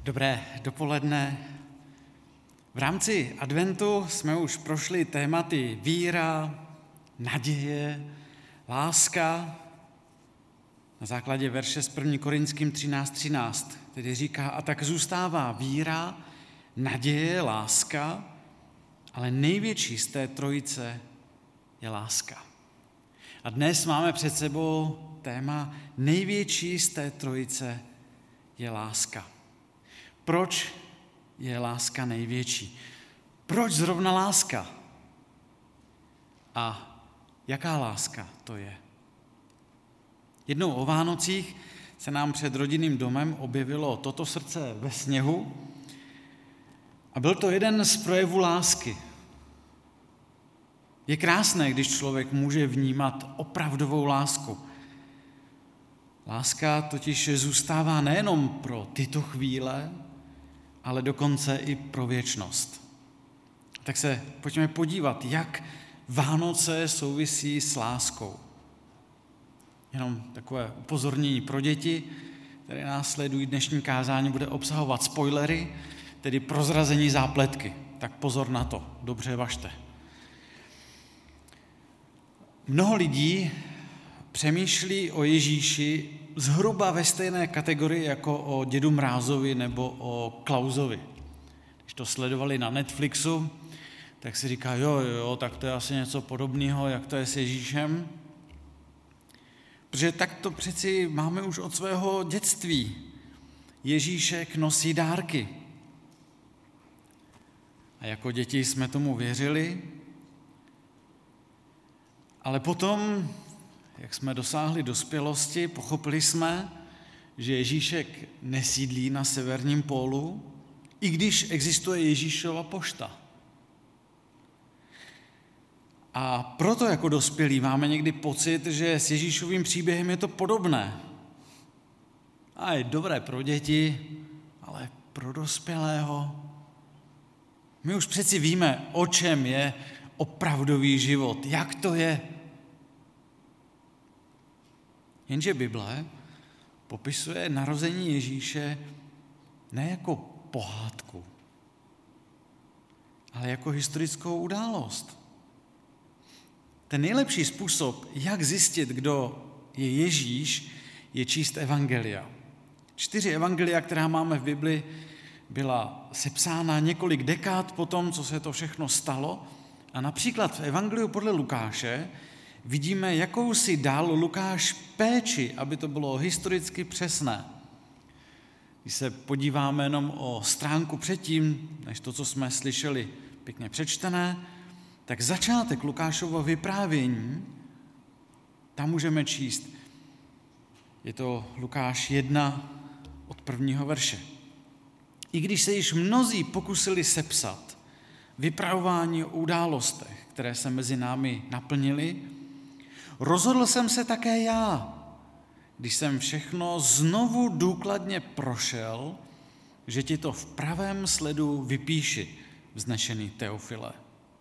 Dobré dopoledne. V rámci adventu jsme už prošli tématy víra, naděje, láska. Na základě verše z 1. Korinským 13:13, který říká, a tak zůstává víra, naděje, láska, ale největší z té trojice je láska. A dnes máme před sebou téma největší z té trojice je láska. Proč je láska největší? Proč zrovna láska? A jaká láska to je? Jednou o Vánocích se nám před rodinným domem objevilo toto srdce ve sněhu a byl to jeden z projevů lásky. Je krásné, když člověk může vnímat opravdovou lásku. Láska totiž zůstává nejenom pro tyto chvíle, ale dokonce i pro věčnost. Tak se pojďme podívat, jak Vánoce souvisí s láskou. Jenom takové upozornění pro děti, které následují dnešní kázání, bude obsahovat spoilery, tedy prozrazení zápletky. Tak pozor na to, dobře važte. Mnoho lidí přemýšlí o Ježíši zhruba ve stejné kategorii jako o Dědu Mrázovi nebo o Klausovi. Když to sledovali na Netflixu, tak si říká, jo, tak to je asi něco podobného, jak to je s Ježíšem. Protože tak to přeci máme už od svého dětství. Ježíšek nosí dárky. A jako děti jsme tomu věřili, ale potom, jak jsme dosáhli dospělosti, pochopili jsme, že Ježíšek nesídlí na severním pólu, i když existuje Ježíšova pošta. A proto jako dospělí máme někdy pocit, že s Ježíšovým příběhem je to podobné. A je dobré pro děti, ale pro dospělého. My už přeci víme, o čem je opravdový život, jak to je. Jenže Bible popisuje narození Ježíše ne jako pohádku, ale jako historickou událost. Ten nejlepší způsob, jak zjistit, kdo je Ježíš, je číst evangelia. 4 evangelia, která máme v Bibli, byla sepsána několik dekád po tom, co se to všechno stalo. A například v evangeliu podle Lukáše vidíme, jakou si dal Lukáš péči, aby to bylo historicky přesné. Když se podíváme jenom o stránku předtím, než to, co jsme slyšeli pěkně přečtené, tak začátek Lukášova vyprávění, tam můžeme číst. Je to Lukáš 1 od 1. verše. I když se již mnozí pokusili sepsat vypravování o událostech, které se mezi námi naplnily, rozhodl jsem se také já, když jsem všechno znovu důkladně prošel, že ti to v pravém sledu vypíši, vznešený Teofile.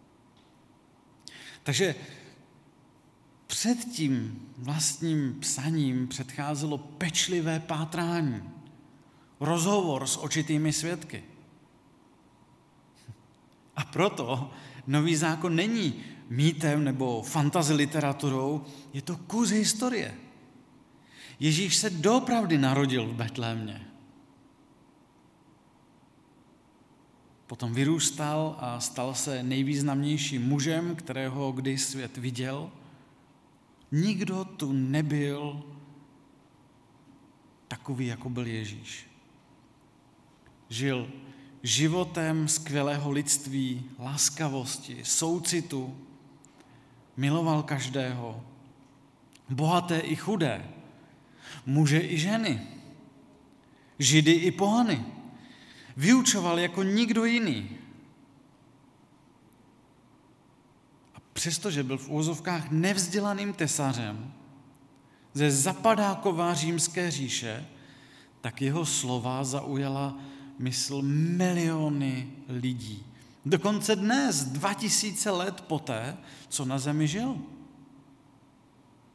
Takže před tím vlastním psaním předcházelo pečlivé pátrání, rozhovor s očitými svědky. A proto Nový zákon není mýtem nebo fantasy literaturou, je to kus historie. Ježíš se doopravdy narodil v Betlémě. Potom vyrůstal a stal se nejvýznamnějším mužem, kterého kdy svět viděl. Nikdo tu nebyl takový, jako byl Ježíš. Žil životem skvělého lidství, laskavosti, soucitu, miloval každého, bohaté i chudé, muže i ženy, židy i pohany. Vyučoval jako nikdo jiný. A přestože byl v úvozovkách nevzdělaným tesařem ze zapadákova římské říše, tak jeho slova zaujala mysl miliony lidí. Dokonce dnes, 2000 let poté, co na zemi žil.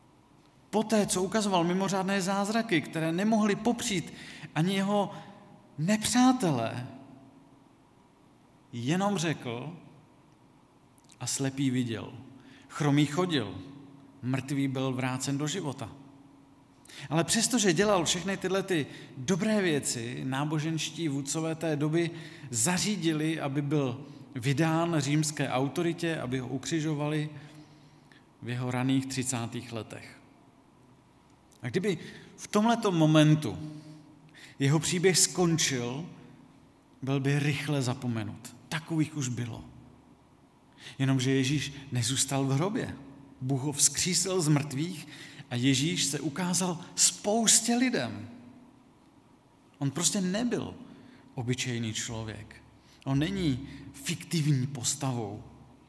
Poté, co ukazoval mimořádné zázraky, které nemohly popřít ani jeho nepřátelé, jenom řekl a slepý viděl. Chromý chodil, mrtvý byl vrácen do života. Ale přestože dělal všechny tyhle ty dobré věci, náboženští vůdcové té doby zařídili, aby byl vydán římské autoritě, aby ho ukřižovali v jeho raných 30. letech. A kdyby v tomhleto momentu jeho příběh skončil, byl by rychle zapomenut. Takových už bylo. Jenomže Ježíš nezůstal v hrobě. Bůh ho vzkřísil z mrtvých a Ježíš se ukázal spoustě lidem. On prostě nebyl obyčejný člověk. On není fiktivní postavou.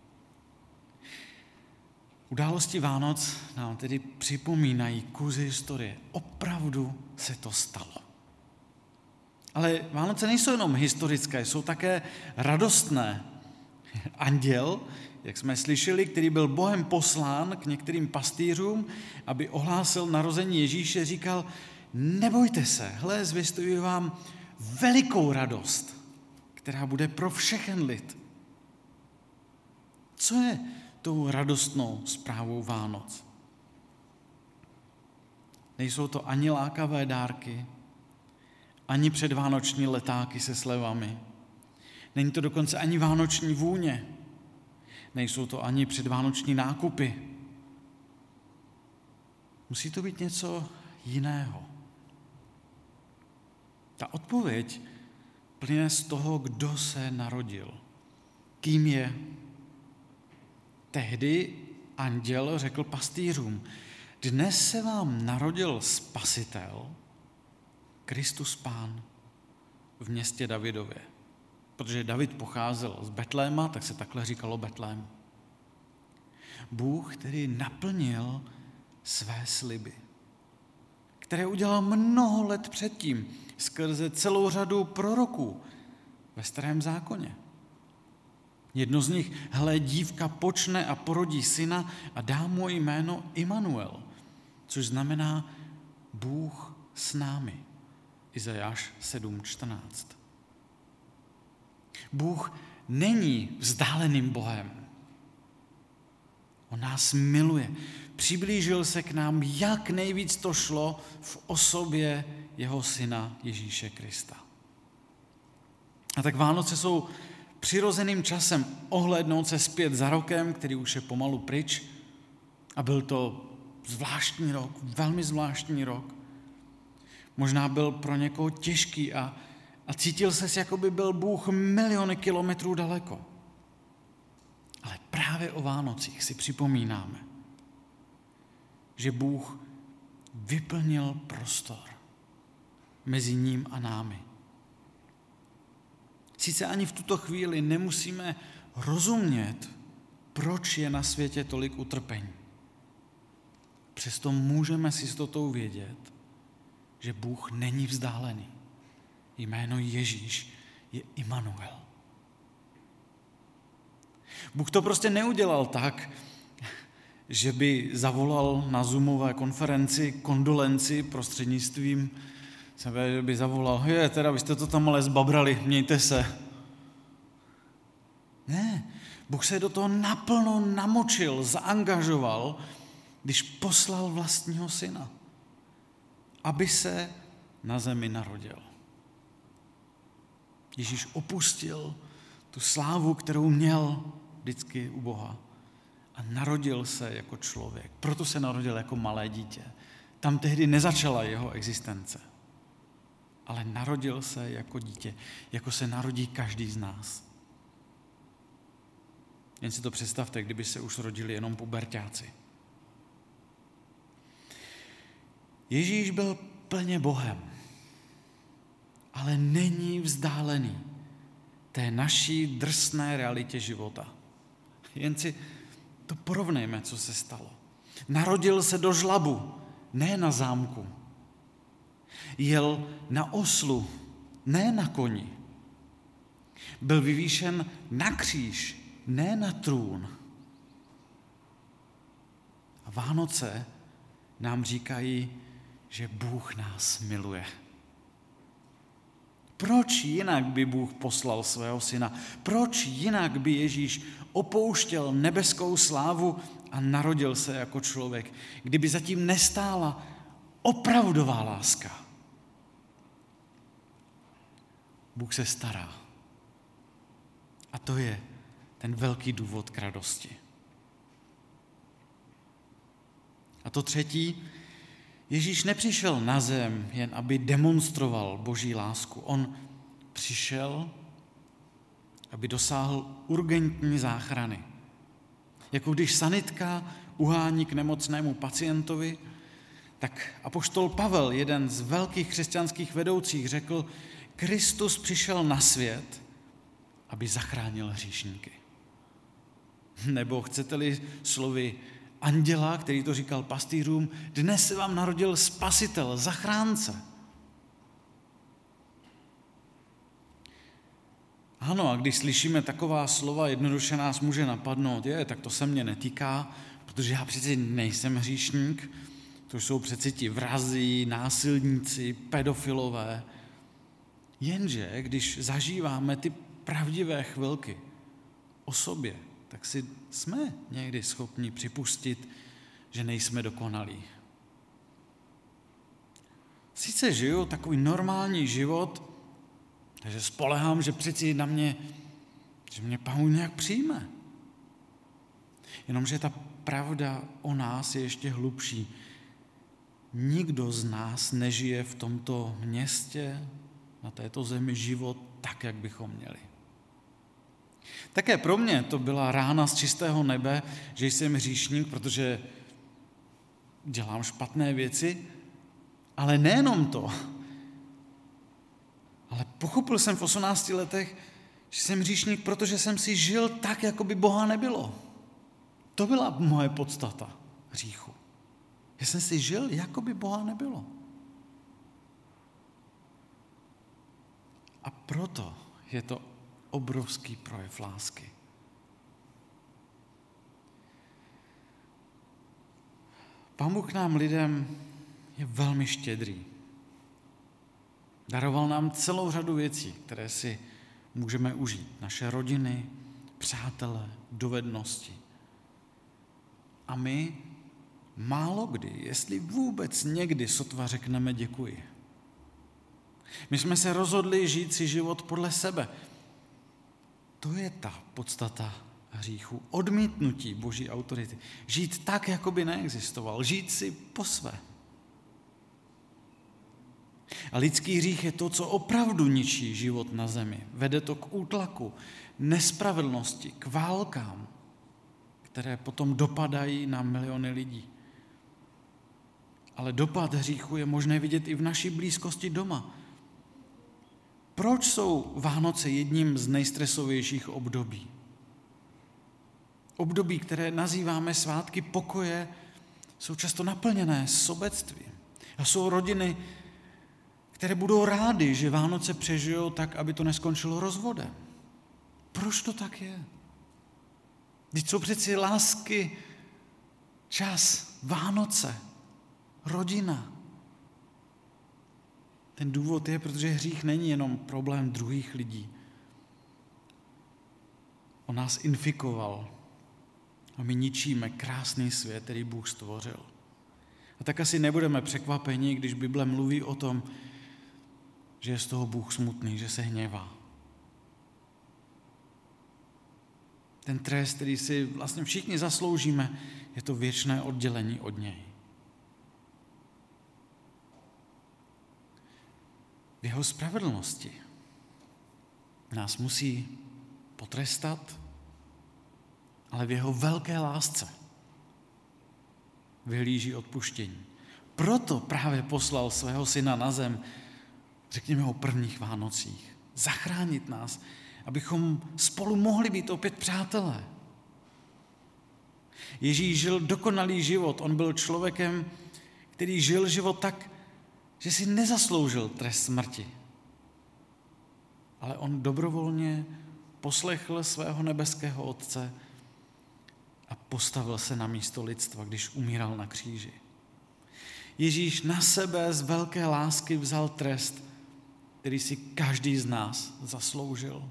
Události Vánoc nám tedy připomínají kus historie. Opravdu se to stalo. Ale Vánoce nejsou jenom historické, jsou také radostné. Anděl, jak jsme slyšeli, který byl Bohem poslán k některým pastýřům, aby ohlásil narození Ježíše, říkal, nebojte se, hle, zvěstuji vám velikou radost, která bude pro všechen lid. Co je tou radostnou zprávou Vánoc? Nejsou to ani lákavé dárky, ani předvánoční letáky se slevami. Není to dokonce ani vánoční vůně. Nejsou to ani předvánoční nákupy. Musí to být něco jiného. Ta odpověď plyne z toho, kdo se narodil. Kým je? Tehdy anděl řekl pastýřům, dnes se vám narodil Spasitel, Kristus Pán, v městě Davidově. Protože David pocházel z Betléma, tak se takhle říkalo Betlém. Bůh, který naplnil své sliby, které udělal mnoho let předtím, skrze celou řadu proroků ve Starém zákoně. Jedno z nich, hle, dívka počne a porodí syna a dá mu jméno Immanuel, což znamená Bůh s námi. Izajáš 7:14. Bůh není vzdáleným Bohem. On nás miluje. Přiblížil se k nám, jak nejvíc to šlo v osobě jeho syna Ježíše Krista. A tak Vánoce jsou přirozeným časem ohlédnout se zpět za rokem, který už je pomalu pryč. A byl to zvláštní rok, velmi zvláštní rok. Možná byl pro někoho těžký a cítil ses, jako by byl Bůh miliony kilometrů daleko. Ale právě o Vánocích si připomínáme, že Bůh vyplnil prostor mezi ním a námi. Sice ani v tuto chvíli nemusíme rozumět, proč je na světě tolik utrpení. Přesto můžeme s jistotou vědět, že Bůh není vzdálený. Jméno Ježíš je Immanuel. Bůh to prostě neudělal tak, že by zavolal na Zoomové konferenci kondolenci prostřednictvím sebe, že by zavolal, teda vy jste to tam ale zbabrali, mějte se. Ne, Bůh se do toho naplno namočil, zaangažoval, když poslal vlastního syna, aby se na zemi narodil. Ježíš opustil tu slávu, kterou měl vždycky u Boha a narodil se jako člověk. Proto se narodil jako malé dítě. Tam tehdy nezačala jeho existence, ale narodil se jako dítě, jako se narodí každý z nás. Jen si to představte, kdyby se už rodili jenom puberťáci. Ježíš byl plně Bohem, ale není vzdálený té naší drsné realitě života. Jen si to porovnejme, co se stalo. Narodil se do žlabu, ne na zámku. Jel na oslu, ne na koni. Byl vyvýšen na kříž, ne na trůn. A Vánoce nám říkají, že Bůh nás miluje. Proč jinak by Bůh poslal svého syna? Proč jinak by Ježíš opouštěl nebeskou slávu a narodil se jako člověk, kdyby zatím nestála opravdová láska? Bůh se stará. A to je ten velký důvod k radosti. A to třetí, Ježíš nepřišel na zem, jen aby demonstroval Boží lásku. On přišel, aby dosáhl urgentní záchrany. Jako když sanitka uhání k nemocnému pacientovi, tak apoštol Pavel, jeden z velkých křesťanských vedoucích, řekl, Kristus přišel na svět, aby zachránil hříšníky. Nebo chcete-li slovy anděla, který to říkal pastýřům, dnes se vám narodil spasitel, zachránce. Ano, a když slyšíme taková slova, jednoduše nás může napadnout, tak to se mě netýká, protože já přeci nejsem hříšník, to jsou přeci ti vrazi, násilníci, pedofilové. Jenže, když zažíváme ty pravdivé chvilky o sobě, tak si jsme někdy schopni připustit, že nejsme dokonalí. Sice žiju takový normální život, takže spolehám, že přeci na mě, že mě Pán Bůh nějak přijme. Jenomže ta pravda o nás je ještě hlubší. Nikdo z nás nežije v tomto městě, na této zemi život tak, jak bychom měli. Také pro mě to byla rána z čistého nebe, že jsem hříšník, protože dělám špatné věci, ale nejenom to. Ale pochopil jsem v 18 letech, že jsem hříšník, protože jsem si žil tak, jako by Boha nebylo. To byla moje podstata hříchu. Já jsem si žil, jako by Boha nebylo. A proto je to obrovský projev lásky. Pán Bůh nám lidem je velmi štědrý. Daroval nám celou řadu věcí, které si můžeme užít. Naše rodiny, přátelé, dovednosti. A my málo kdy, jestli vůbec někdy sotva řekneme děkuji. My jsme se rozhodli žít si život podle sebe. To je ta podstata hříchu. Odmítnutí Boží autority. Žít tak, jako by neexistoval. Žít si po své. A lidský hřích je to, co opravdu ničí život na zemi. Vede to k útlaku, nespravedlnosti, k válkám, které potom dopadají na miliony lidí. Ale dopad hříchu je možné vidět i v naší blízkosti doma. Proč jsou Vánoce jedním z nejstresovějších období? Období, které nazýváme svátky pokoje, jsou často naplněné sobectvím. A jsou rodiny, které budou rády, že Vánoce přežijou tak, aby to neskončilo rozvodem. Proč to tak je? Vždyť jsou přeci lásky, čas, Vánoce, rodina. Ten důvod je, protože hřích není jenom problém druhých lidí. On nás infikoval a my ničíme krásný svět, který Bůh stvořil. A tak asi nebudeme překvapeni, když Bible mluví o tom, že je z toho Bůh smutný, že se hněvá. Ten trest, který si vlastně všichni zasloužíme, je to věčné oddělení od něj. V jeho spravedlnosti nás musí potrestat, ale v jeho velké lásce vyhlíží odpuštění. Proto právě poslal svého syna na zem, řekněme o prvních Vánocích, zachránit nás, abychom spolu mohli být opět přátelé. Ježíš žil dokonalý život, on byl člověkem, který žil život tak, že si nezasloužil trest smrti. Ale on dobrovolně poslechl svého nebeského Otce a postavil se na místo lidstva, když umíral na kříži. Ježíš na sebe z velké lásky vzal trest, který si každý z nás zasloužil.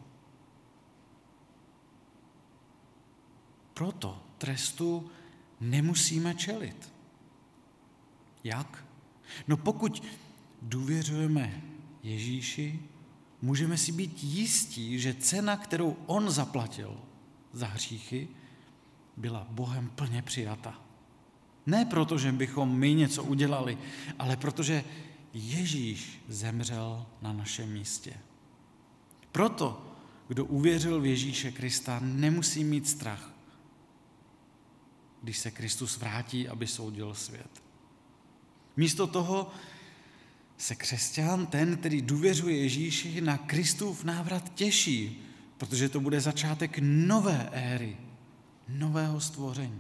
Proto trestu nemusíme čelit. Jak? No pokud důvěřujeme Ježíši, můžeme si být jistí, že cena, kterou on zaplatil za hříchy, byla Bohem plně přijata. Ne proto, že bychom my něco udělali, ale protože Ježíš zemřel na našem místě. Proto, kdo uvěřil v Ježíše Krista, nemusí mít strach, když se Kristus vrátí, aby soudil svět. Místo toho se křesťan, ten, který důvěřuje Ježíši, na Kristův návrat těší, protože to bude začátek nové éry, nového stvoření.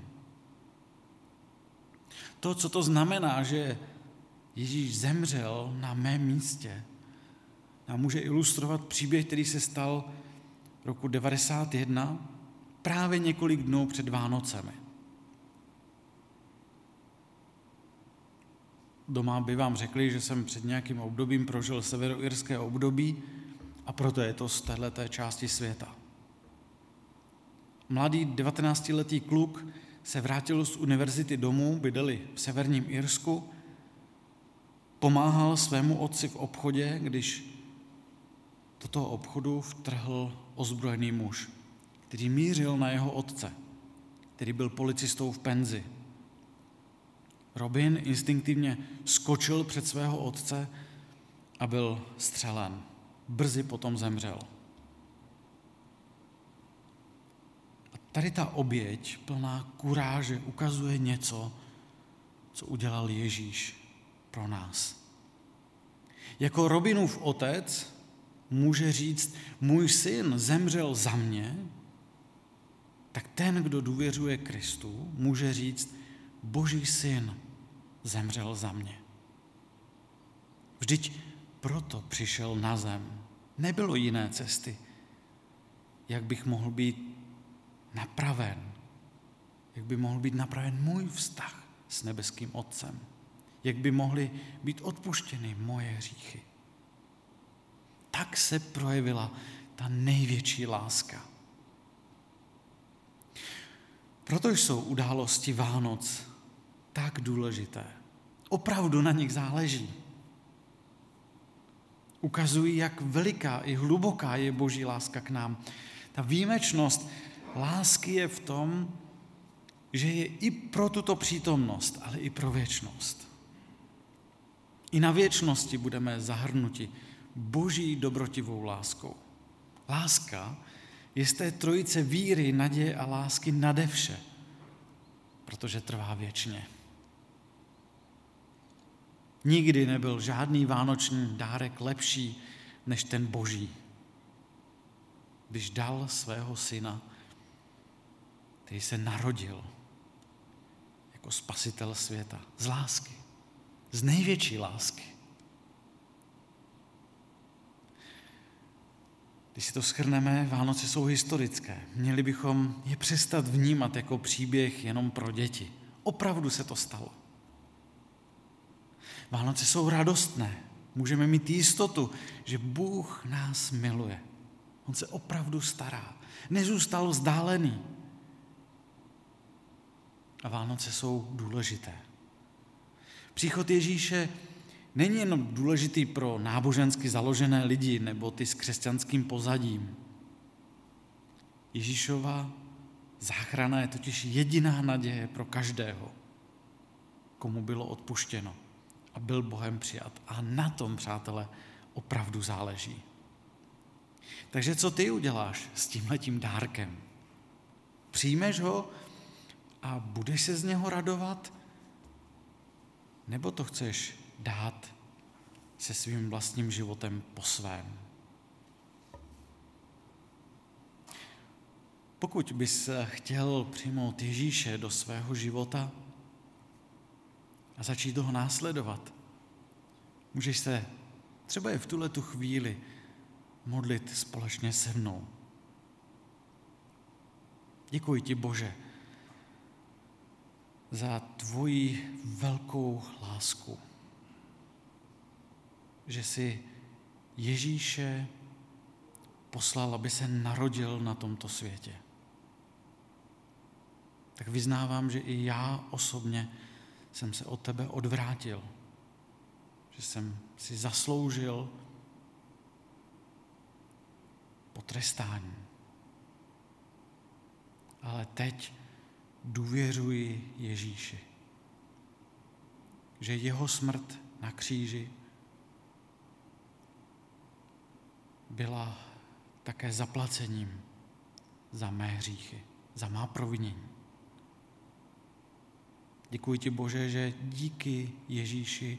To, co to znamená, že Ježíš zemřel na mém místě, nám může ilustrovat příběh, který se stal roku 1991, právě několik dnů před Vánocemi. Doma by vám řekli, že jsem před nějakým obdobím prožil severoirské období a proto je to z téhleté části světa. Mladý 19letý kluk se vrátil z univerzity domů, bydleli v severním Irsku, pomáhal svému otci v obchodě, když do toho obchodu vtrhl ozbrojený muž, který mířil na jeho otce, který byl policistou v penzi. Robin instinktivně skočil před svého otce a byl střelen. Brzy potom zemřel. A tady ta oběť plná kuráže ukazuje něco, co udělal Ježíš pro nás. Jako Robinův otec může říct, můj syn zemřel za mě, tak ten, kdo důvěřuje Kristu, může říct, Boží syn zemřel za mě. Vždyť proto přišel na zem. Nebylo jiné cesty, jak bych mohl být napraven. Jak by mohl být napraven můj vztah s nebeským Otcem. Jak by mohly být odpuštěny moje hříchy. Tak se projevila ta největší láska. Proto jsou události Vánoc tak důležité. Opravdu na nich záleží. Ukazují, jak veliká i hluboká je Boží láska k nám. Ta výjimečnost lásky je v tom, že je i pro tuto přítomnost, ale i pro věčnost. I na věčnosti budeme zahrnuti Boží dobrotivou láskou. Láska je z té trojice víry, naděje a lásky nade vše, protože trvá věčně. Nikdy nebyl žádný vánoční dárek lepší než ten Boží, když dal svého syna, který se narodil jako spasitel světa, z lásky, z největší lásky. Když si to shrneme, Vánoce jsou historické. Měli bychom je přestat vnímat jako příběh jenom pro děti. Opravdu se to stalo. Vánoce jsou radostné. Můžeme mít jistotu, že Bůh nás miluje. On se opravdu stará. Nezůstal vzdálený. A Vánoce jsou důležité. Příchod Ježíše není jenom důležitý pro nábožensky založené lidi nebo ty s křesťanským pozadím. Ježíšova záchrana je totiž jediná naděje pro každého, komu bylo odpuštěno a byl Bohem přijat. A na tom, přátelé, opravdu záleží. Takže co ty uděláš s tímhletím dárkem? Přijmeš ho a budeš se z něho radovat? Nebo to chceš dát se svým vlastním životem po svém? Pokud bys chtěl přijmout Ježíše do svého života a začít ho následovat, můžeš se třeba i v tuhletu chvíli modlit společně se mnou. Děkuji ti, Bože, za tvoji velkou lásku, že jsi Ježíše poslal, aby se narodil na tomto světě, tak vyznávám, že i já osobně jsem se od tebe odvrátil, že jsem si zasloužil potrestání. Ale teď důvěřuji Ježíši, že jeho smrt na kříži byla také zaplacením za mé hříchy, za má provinění. Děkuji ti, Bože, že díky Ježíši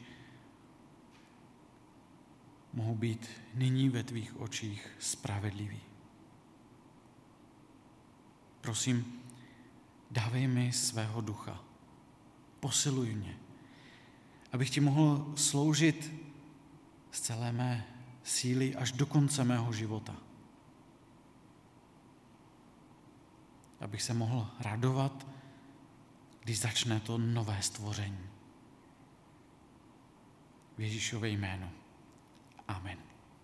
mohu být nyní ve tvých očích spravedlivý. Prosím, dávej mi svého ducha, posiluj mě, abych ti mohl sloužit z celé mé síly až do konce mého života. Abych se mohl radovat, když začne to nové stvoření. V Ježíšově jménu. Amen.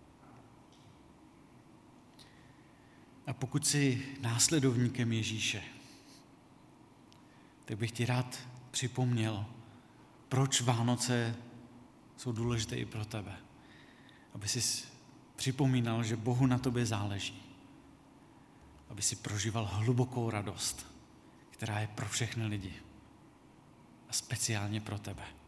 A pokud jsi následovníkem Ježíše, tak bych ti rád připomněl, proč Vánoce jsou důležité i pro tebe. Aby jsi připomínal, že Bohu na tobě záleží. Aby si prožíval hlubokou radost, která je pro všechny lidi a speciálně pro tebe.